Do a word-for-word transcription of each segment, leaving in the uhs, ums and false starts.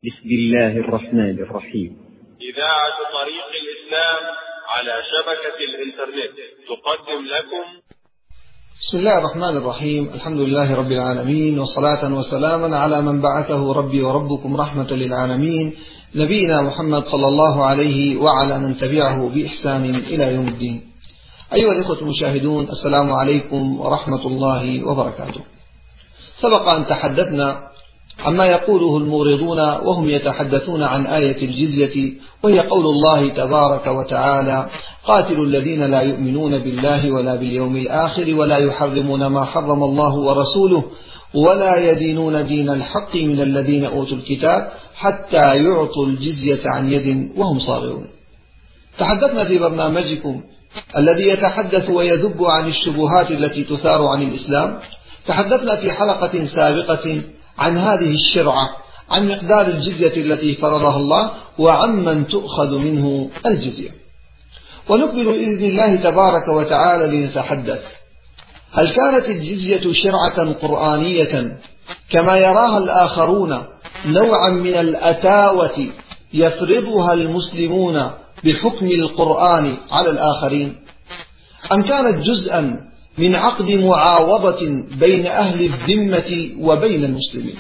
بسم الله الرحمن الرحيم. إذاعة طريق الإسلام على شبكة الإنترنت تقدم لكم. بسم الله الرحمن الرحيم. الحمد لله رب العالمين، وصلاة وسلاما على من بعثه ربي وربكم رحمة للعالمين، نبينا محمد صلى الله عليه وعلى من تبعه بإحسان إلى يوم الدين. أيها الإخوة المشاهدون، السلام عليكم ورحمة الله وبركاته. سبق أن تحدثنا عما يقوله المغرضون وهم يتحدثون عن آية الجزية، وهي قول الله تبارك وتعالى: قاتلوا الذين لا يؤمنون بالله ولا باليوم الآخر ولا يحرمون ما حرم الله ورسوله ولا يدينون دين الحق من الذين أوتوا الكتاب حتى يعطوا الجزية عن يد وهم صاغرون. تحدثنا في برنامجكم الذي يتحدث ويذب عن الشبهات التي تثار عن الإسلام، تحدثنا في حلقة سابقة عن هذه الشرعة، عن مقدار الجزية التي فرضها الله وعمن تؤخذ منه الجزية. ونقبل بإذن الله تبارك وتعالى لنتحدث: هل كانت الجزية شرعة قرآنية كما يراها الآخرون نوعا من الأتاوة يفرضها المسلمون بحكم القرآن على الآخرين، أم كانت جزءا من عقد معاوضة بين أهل الذمة وبين المسلمين؟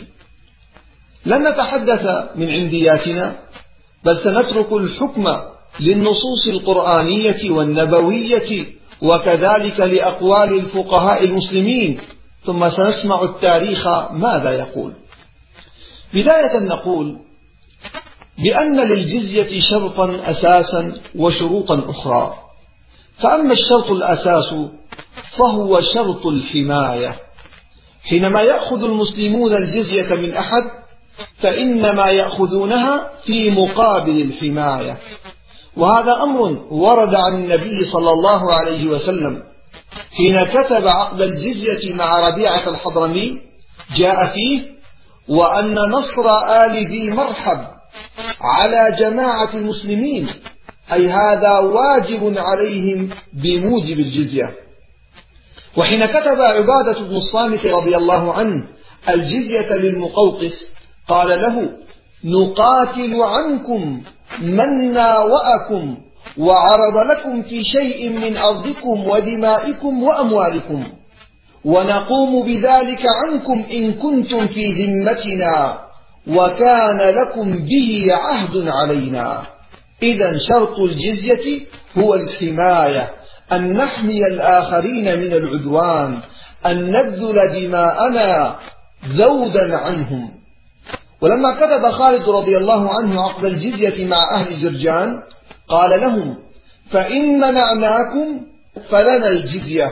لن نتحدث من عندياتنا، بل سنترك الحكم للنصوص القرآنية والنبوية وكذلك لأقوال الفقهاء المسلمين، ثم سنسمع التاريخ ماذا يقول. بداية نقول بأن للجزية شرطا أساسا وشروطا أخرى. فأما الشرط الأساس فهو شرط الحماية. حينما يأخذ المسلمون الجزية من أحد فإنما يأخذونها في مقابل الحماية، وهذا أمر ورد عن النبي صلى الله عليه وسلم حين كتب عقد الجزية مع ربيعة الحضرمي، جاء فيه: وأن نصر آل ذي مرحب على جماعة المسلمين، أي هذا واجب عليهم بموجب الجزية. وحين كتب عبادة بن الصامت رضي الله عنه الجزية للمقوقس قال له: نقاتل عنكم من ناوأكم وعرض لكم في شيء من أرضكم ودمائكم وأموالكم، ونقوم بذلك عنكم إن كنتم في ذمتنا، وكان لكم به عهد علينا. إذن شرط الجزية هو الحماية، أن نحمي الآخرين من العدوان، أن نبذل دماءنا ذودا عنهم. ولما كتب خالد رضي الله عنه عقد الجزية مع أهل جرجان قال لهم: فإن منعناكم فلنا الجزية،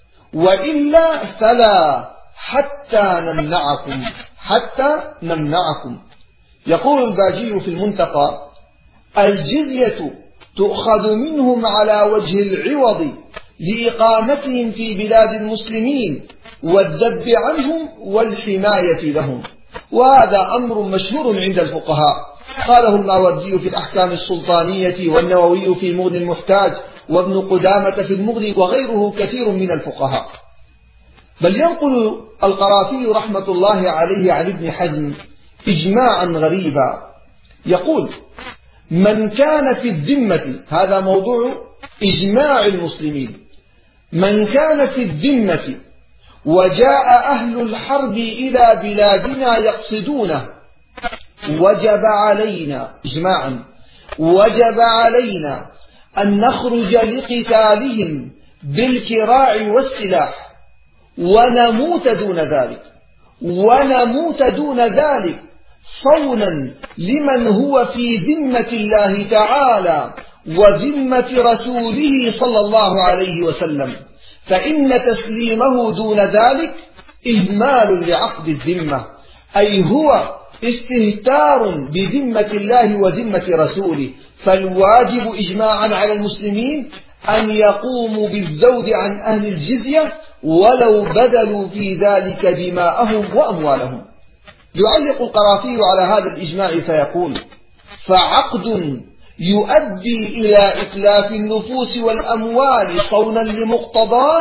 وإلا فلا، حتى نمنعكم حتى نمنعكم. يقول الباجي في المنتقى: الجزية تؤخذ منهم على وجه العوض لإقامتهم في بلاد المسلمين والذب عنهم والحماية لهم. وهذا أمر مشهور عند الفقهاء، قاله الماوردي في الأحكام السلطانية، والنووي في مغني المحتاج، وابن قدامة في المغني، وغيره كثير من الفقهاء. بل ينقل القرافي رحمة الله عليه عن ابن حزم إجماعا غريبا، يقول: من كان في الذمة، هذا موضوع إجماع المسلمين، من كان في الذمة وجاء أهل الحرب إلى بلادنا يقصدونه، وجب علينا إجماعا وجب علينا أن نخرج لقتالهم بالكراع والسلاح، ونموت دون ذلك ونموت دون ذلك صونا لمن هو في ذمة الله تعالى وذمة رسوله صلى الله عليه وسلم، فإن تسليمه دون ذلك إهمال لعقد الذمة، أي هو استهتار بذمة الله وذمة رسوله. فالواجب إجماعا على المسلمين أن يقوموا بالذود عن أهل الجزية ولو بذلوا في ذلك دماءهم وأموالهم. يعلق القرافي على هذا الإجماع فيقول: فعقد يؤدي إلى إتلاف النفوس والأموال صونا لمقتضاه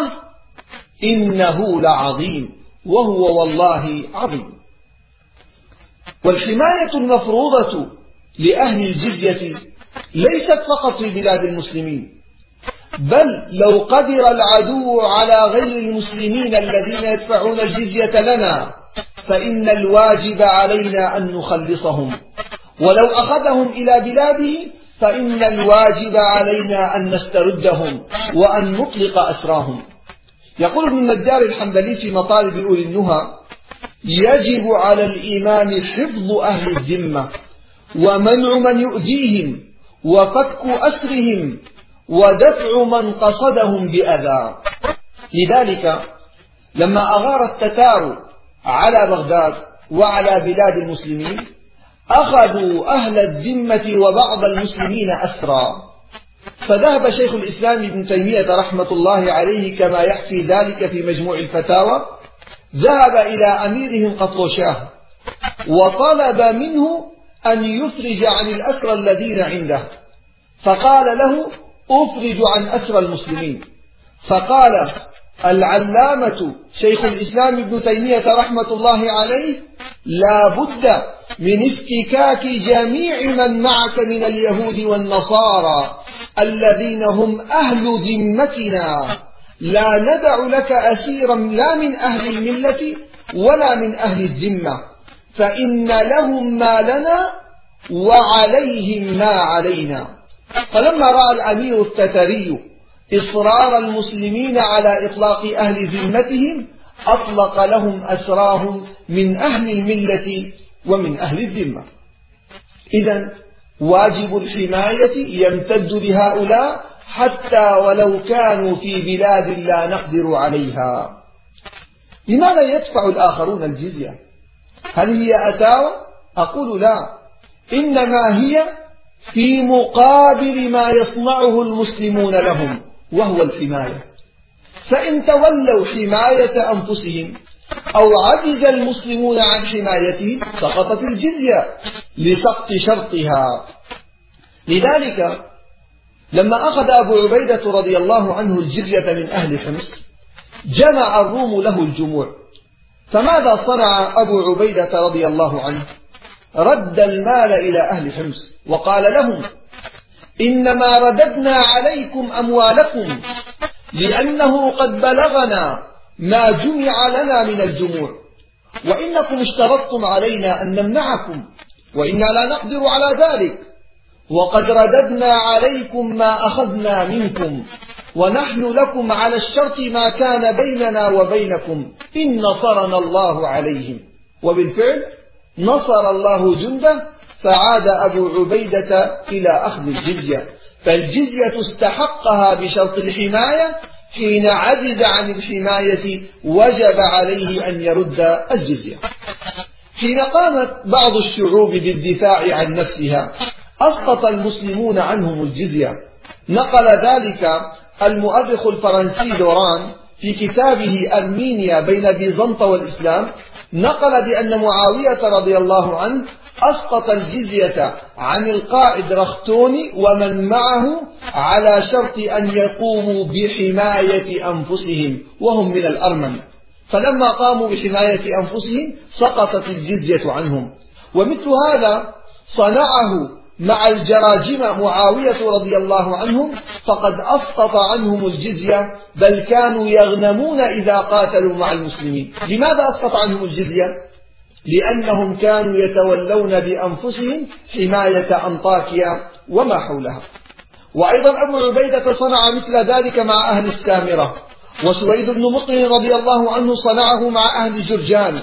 إنه لعظيم، وهو والله عظيم. والحماية المفروضة لأهل الجزية ليست فقط في بلاد المسلمين، بل لو قدر العدو على غير المسلمين الذين يدفعون الجزية لنا فإن الواجب علينا أن نخلصهم، ولو أخذهم إلى بلاده فإن الواجب علينا أن نستردهم وأن نطلق أسراهم. يقول ابن النجار الحنبلي في مطالب أولي النهى: يجب على الإمام حفظ أهل الذمة ومنع من يؤذيهم وفك أسرهم ودفع من قصدهم بأذى. لذلك لما أغار التتار على بغداد وعلى بلاد المسلمين أخذوا أهل الذمة وبعض المسلمين أسرى، فذهب شيخ الإسلام ابن تيمية رحمة الله عليه كما يحكي ذلك في مجموع الفتاوى، ذهب إلى أميرهم قطوشاه وطلب منه أن يفرج عن الأسرى الذين عنده، فقال له: أفرج عن أسرى المسلمين. فقال العلامة شيخ الإسلام ابن تيمية رحمة الله عليه: لا بد من افتكاك جميع من معك من اليهود والنصارى الذين هم أهل ذمتنا، لا ندع لك أسيرا لا من أهل الملة ولا من أهل الذمة، فإن لهم ما لنا وعليهم ما علينا. فلما رأى الأمير التتري إصرار المسلمين على إطلاق أهل ذمتهم أطلق لهم أسراهم من أهل الملة ومن أهل الذمة. إذن واجب الحماية يمتد لهؤلاء حتى ولو كانوا في بلاد لا نقدر عليها. لماذا يدفع الآخرون الجزية؟ هل هي أتاوى؟ أقول لا، إنما هي في مقابل ما يصنعه المسلمون لهم وهو الحماية. فإن تولوا حماية أنفسهم أو عجز المسلمون عن حمايتهم سقطت الجزية لسقط شرطها. لذلك لما أخذ أبو عبيدة رضي الله عنه الجزية من أهل حمص جمع الروم له الجموع، فماذا صنع أبو عبيدة رضي الله عنه؟ رد المال إلى أهل حمص وقال لهم: إنما رددنا عليكم أموالكم لأنه قد بلغنا ما جمع لنا من الجموع، وإنكم اشترطتم علينا أن نمنعكم وإنا لا نقدر على ذلك، وقد رددنا عليكم ما أخذنا منكم، ونحن لكم على الشرط ما كان بيننا وبينكم إن نصرنا الله عليهم. وبالفعل نصر الله جنده، فعاد أبو عبيدة إلى أخذ الجزية، فالجزية استحقها بشرط الحماية، حين عجز عن الحماية وجب عليه أن يرد الجزية. حين قامت بعض الشعوب بالدفاع عن نفسها أسقط المسلمون عنهم الجزية. نقل ذلك المؤرخ الفرنسي دوران في كتابه أرمينيا بين بيزنطة والإسلام، نقل بأن معاوية رضي الله عنه أسقط الجزية عن القائد رختوني ومن معه على شرط أن يقوموا بحماية أنفسهم وهم من الأرمن، فلما قاموا بحماية أنفسهم سقطت الجزية عنهم. ومثل هذا صنعه مع الجراجمة معاوية رضي الله عنهم، فقد أسقط عنهم الجزية، بل كانوا يغنمون إذا قاتلوا مع المسلمين. لماذا أسقط عنهم الجزية؟ لأنهم كانوا يتولون بأنفسهم حماية أنطاكيا وما حولها. وأيضا أبو عبيدة صنع مثل ذلك مع أهل السامرة، وسويد بن مقرن رضي الله عنه صنعه مع أهل جرجان،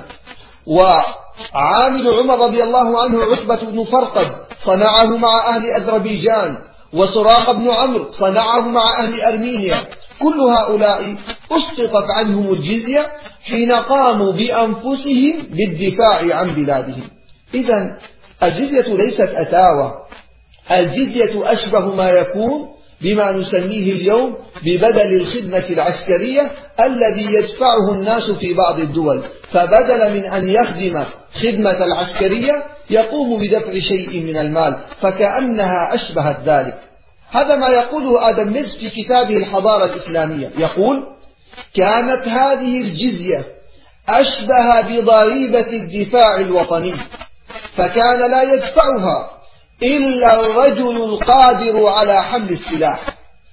وعامل عمر رضي الله عنه عتبة بن فرقد صنعه مع أهل أذربيجان، وسراق بن عمرو صنعه مع أهل أرمينيا. كل هؤلاء أسقطت عنهم الجزية حين قاموا بأنفسهم بالدفاع عن بلادهم. إذن الجزية ليست أتاوى، الجزية أشبه ما يكون بما نسميه اليوم ببدل الخدمة العسكرية الذي يدفعه الناس في بعض الدول، فبدل من أن يخدم خدمة العسكرية يقوم بدفع شيء من المال، فكأنها أشبهت ذلك. هذا ما يقوله آدم ميرز في كتابه الحضارة الإسلامية، يقول: كانت هذه الجزية أشبه بضريبة الدفاع الوطني، فكان لا يدفعها إلا الرجل القادر على حمل السلاح.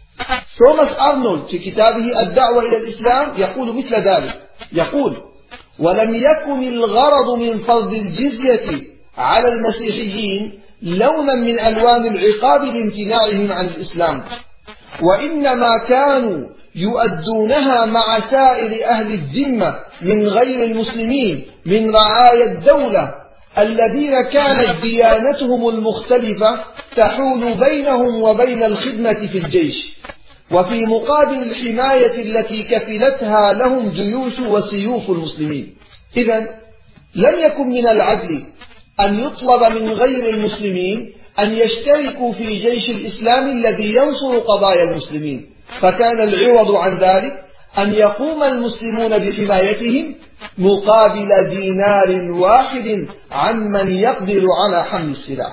توماس أرنولد في كتابه الدعوة إلى الإسلام يقول مثل ذلك، يقول: ولم يكن الغرض من فرض الجزية على المسيحيين لونا من ألوان العقاب لامتناعهم عن الإسلام، وإنما كانوا يؤدونها مع سائر أهل الذمة من غير المسلمين من رعايا الدولة الذين كانت ديانتهم المختلفة تحول بينهم وبين الخدمة في الجيش، وفي مقابل الحماية التي كفلتها لهم جيوش وسيوف المسلمين. إذن لم يكن من العدل أن يطلب من غير المسلمين أن يشتركوا في جيش الإسلام الذي ينصر قضايا المسلمين، فكان العوض عن ذلك أن يقوم المسلمون بحمايتهم مقابل دينار واحد عمن يقدر على حمل السلاح.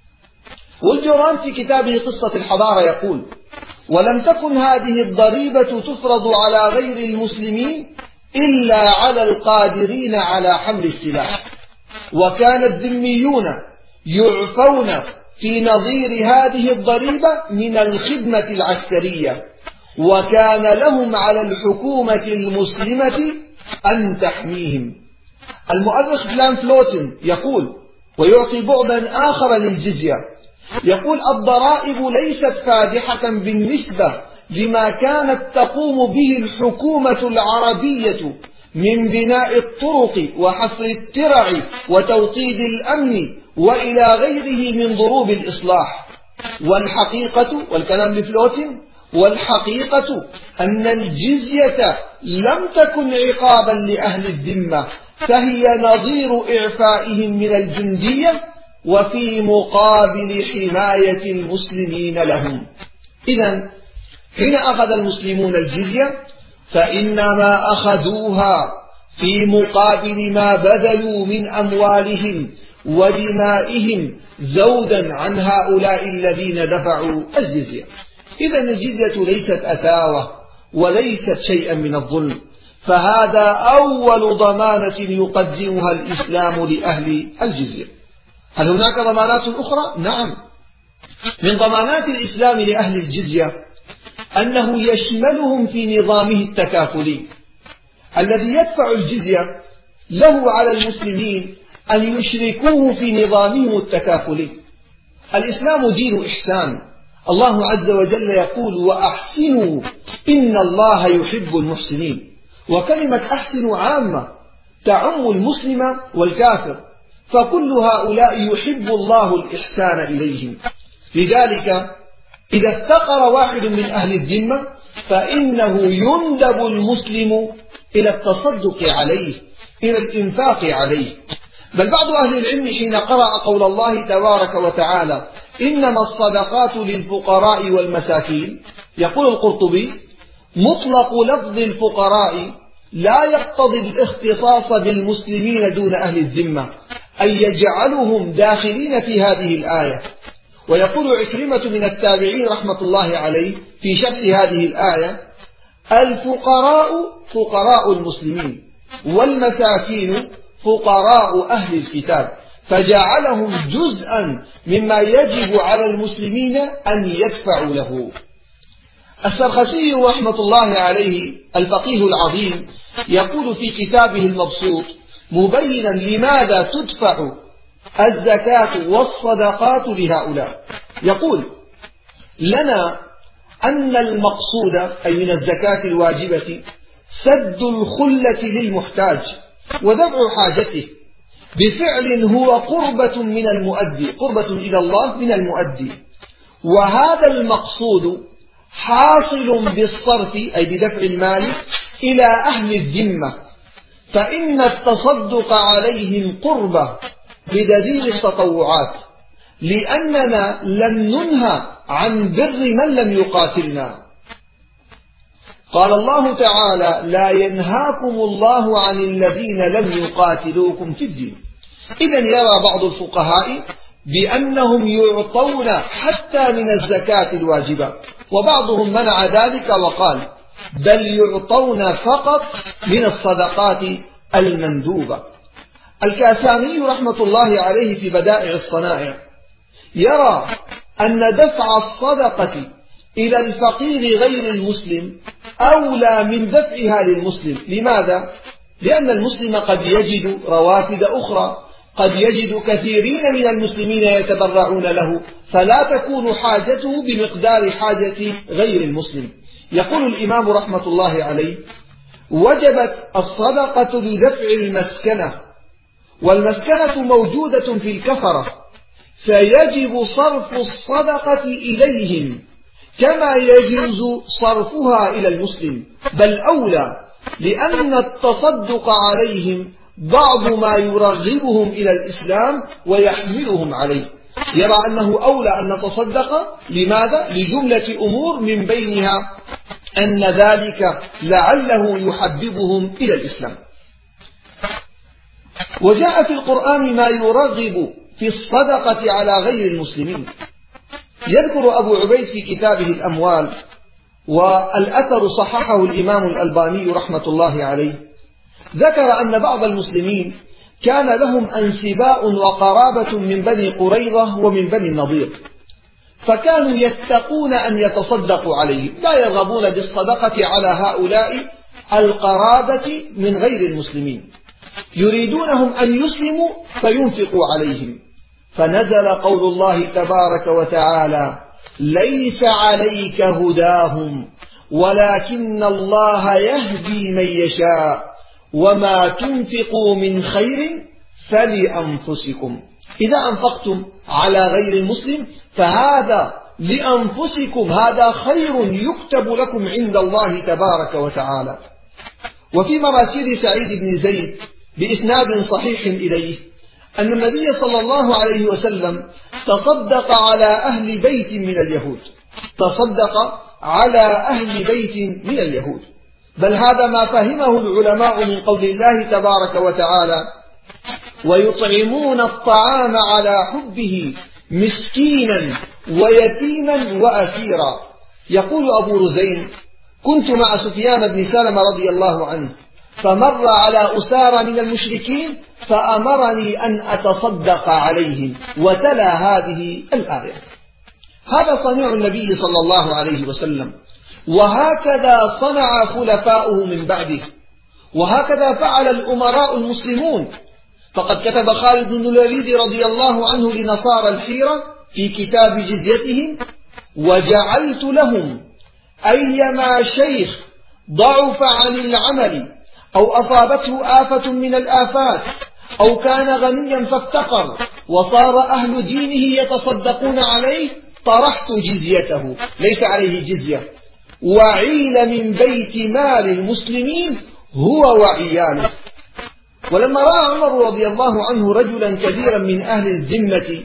والجوران في كتابه قصة الحضارة يقول: ولم تكن هذه الضريبة تفرض على غير المسلمين إلا على القادرين على حمل السلاح، وكان الذميون يعفون في نظير هذه الضريبة من الخدمة العسكرية، وكان لهم على الحكومة المسلمة أن تحميهم. المؤرخ فلان فلوتن يقول ويعطي بعدا آخر للجزية، يقول: الضرائب ليست فادحة بالنسبة لما كانت تقوم به الحكومة العربية من بناء الطرق وحفر الترع وتوطيد الأمن وإلى غيره من ضروب الإصلاح. والحقيقة، والكلام لفلوتن، والحقيقة أن الجزية لم تكن عقابا لأهل الذمة، فهي نظير إعفائهم من الجندية وفي مقابل حماية المسلمين لهم. إذن حين أخذ المسلمون الجزية فإنما أخذوها في مقابل ما بذلوا من أموالهم ودمائهم زودا عن هؤلاء الذين دفعوا الجزية. إذن الجزية ليست أتاوة وليست شيئا من الظلم، فهذا أول ضمانة يقدمها الإسلام لأهل الجزية. هل هناك ضمانات أخرى؟ نعم. من ضمانات الإسلام لأهل الجزية أنه يشملهم في نظامه التكافلي الذي يدفع الجزية، له على المسلمين أن يشركوه في نظامهم التكافلي. الإسلام دين إحسان، الله عز وجل يقول: وأحسنوا إن الله يحب المحسنين. وكلمة أحسنوا عامة تعم المسلم والكافر، فكل هؤلاء يحب الله الإحسان إليهم. لذلك إذا افتقر واحد من أهل الذمة فإنه يندب المسلم إلى التصدق عليه، إلى الإنفاق عليه. بل بعض أهل العلم حين قرأ قول الله تبارك وتعالى: إنما الصدقات للفقراء والمساكين، يقول القرطبي: مطلق لفظ الفقراء لا يقتضي الاختصاص بالمسلمين دون أهل الذمة، أي يجعلهم داخلين في هذه الآية. ويقول عكرمة من التابعين رحمة الله عليه في شرح هذه الآية: الفقراء فقراء المسلمين والمساكين فقراء أهل الكتاب، فجعلهم جزءا مما يجب على المسلمين أن يدفعوا له. السرخسي رحمة الله عليه الفقيه العظيم يقول في كتابه المبسوط مبينا لماذا تدفع الزكاة والصدقات لهؤلاء، يقول: لنا أن المقصود أي من الزكاة الواجبة سد الخلة للمحتاج ودفع حاجته بفعل هو قربة من المؤدي، قربة إلى الله من المؤدي، وهذا المقصود حاصل بالصرف أي بدفع المال إلى أهل الذمة، فإن التصدق عليهم قربة بدليل التطوعات، لأننا لم ننهى عن بر من لم يقاتلنا. قال الله تعالى: لا ينهاكم الله عن الذين لم يقاتلوكم في الدين. إذن يرى بعض الفقهاء بأنهم يعطون حتى من الزكاة الواجبة، وبعضهم منع ذلك وقال: بل يعطون فقط من الصدقات المندوبة. الكاساني رحمة الله عليه في بدائع الصنائع يرى أن دفع الصدقة إلى الفقير غير المسلم أولى من دفعها للمسلم. لماذا؟ لأن المسلم قد يجد روافد أخرى، قد يجد كثيرين من المسلمين يتبرعون له، فلا تكون حاجته بمقدار حاجة غير المسلم. يقول الإمام رحمة الله عليه: وجبت الصدقة لدفع المسكنة، والمسكنة موجودة في الكفرة، فيجب صرف الصدقة إليهم كما يجوز صرفها إلى المسلم، بل أولى، لأن التصدق عليهم بعض ما يرغبهم إلى الإسلام ويحملهم عليه. يرى أنه أولى أن نتصدق. لماذا؟ لجملة أمور، من بينها أن ذلك لعله يحببهم إلى الإسلام. وجاء في القرآن ما يرغب في الصدقة على غير المسلمين. يذكر أبو عبيد في كتابه الأموال، والأثر صححه الإمام الألباني رحمة الله عليه، ذكر أن بعض المسلمين كان لهم أنسباء وقرابة من بني قريظة ومن بني النضير، فكانوا يتقون أن يتصدقوا عليهم، لا يرغبون بالصدقة على هؤلاء القرابة من غير المسلمين، يريدونهم أن يسلموا فينفقوا عليهم. فنزل قول الله تبارك وتعالى: ليس عليك هداهم ولكن الله يهدي من يشاء وما تنفقوا من خير فلأنفسكم. إذا أنفقتم على غير المسلم فهذا لأنفسكم، هذا خير يكتب لكم عند الله تبارك وتعالى. وفي مراسيل سعيد بن زيد بإسناد صحيح إليه أن النبي صلى الله عليه وسلم تصدق على أهل بيت من اليهود، تصدق على أهل بيت من اليهود، بل هذا ما فهمه العلماء من قول الله تبارك وتعالى: ويطعمون الطعام على حبه مسكينا ويتيما وأسيرا. يقول أبو رزين: كنت مع سفيان بن سلمة رضي الله عنه، فمر على أسارى من المشركين فأمرني أن أتصدق عليهم، وتلا هذه الآية. هذا صنيع النبي صلى الله عليه وسلم، وهكذا صنع خلفاؤه من بعده، وهكذا فعل الأمراء المسلمون. فقد كتب خالد بن الوليد رضي الله عنه لنصارى الحيرة في كتاب جزيتهم: وجعلت لهم أيما شيخ ضعف عن العمل أو أصابته آفة من الآفات أو كان غنيا فافتقر وصار أهل دينه يتصدقون عليه طرحت جزيته، ليس عليه جزية، وعيل من بيت مال المسلمين هو وعياله. ولما رأى عمر رضي الله عنه رجلا كبيرا من أهل الذمة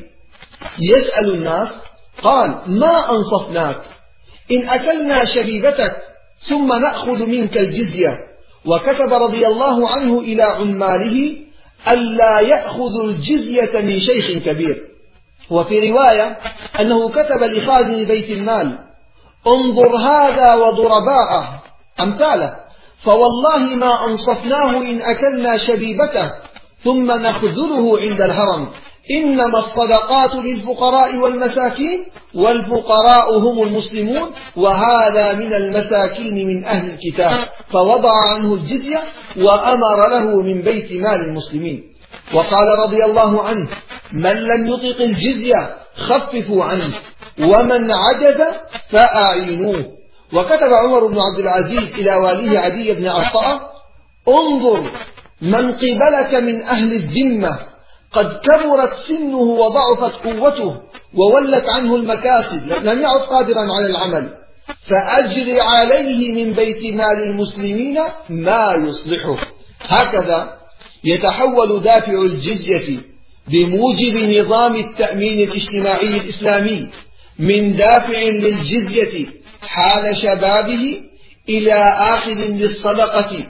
يسأل الناس قال: ما أنصفناك إن أكلنا شبيبتك ثم نأخذ منك الجزية. وكتب رضي الله عنه إلى عماله ألا يأخذ الجزية من شيخ كبير. وفي رواية أنه كتب لخازن بيت المال: انظر هذا وضرباءه أمثاله، فوالله ما أنصفناه إن أكلنا شبيبته ثم نخذله عند الهرم، إنما الصدقات للفقراء والمساكين والفقراء هم المسلمون، وهذا من المساكين من أهل الكتاب، فوضع عنه الجزية وأمر له من بيت مال المسلمين. وقال رضي الله عنه: من لم يطق الجزية خففوا عنه، ومن عجز فأعينوه. وكتب عمر بن عبد العزيز إلى واليه عدي بن عطاء: انظر من قبلك من أهل الذمة قد كبرت سنه وضعفت قوته وولت عنه المكاسب، لم يعد قادرا على العمل، فأجر عليه من بيت مال المسلمين ما يصلحه. هكذا يتحول دافع الجزية بموجب نظام التأمين الاجتماعي الإسلامي من دافع للجزية حال شبابه إلى آخذ للصدقة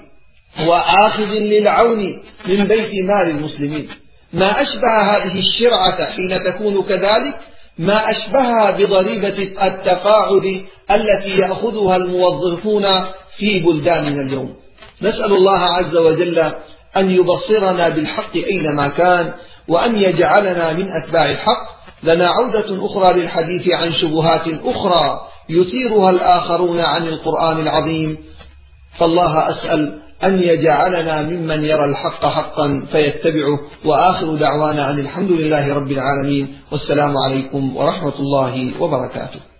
وآخذ للعون من بيت مال المسلمين. ما أشبه هذه الشرعة حين تكون كذلك ما أشبهها بضريبة التقاعد التي يأخذها الموظفون في بلداننا اليوم. نسأل الله عز وجل أن يبصرنا بالحق أينما كان، وأن يجعلنا من أتباع الحق. لنا عودة أخرى للحديث عن شبهات أخرى يثيرها الآخرون عن القرآن العظيم، فالله أسأل أن يجعلنا ممن يرى الحق حقا فيتبعه. وآخر دعوانا أن الحمد لله رب العالمين، والسلام عليكم ورحمة الله وبركاته.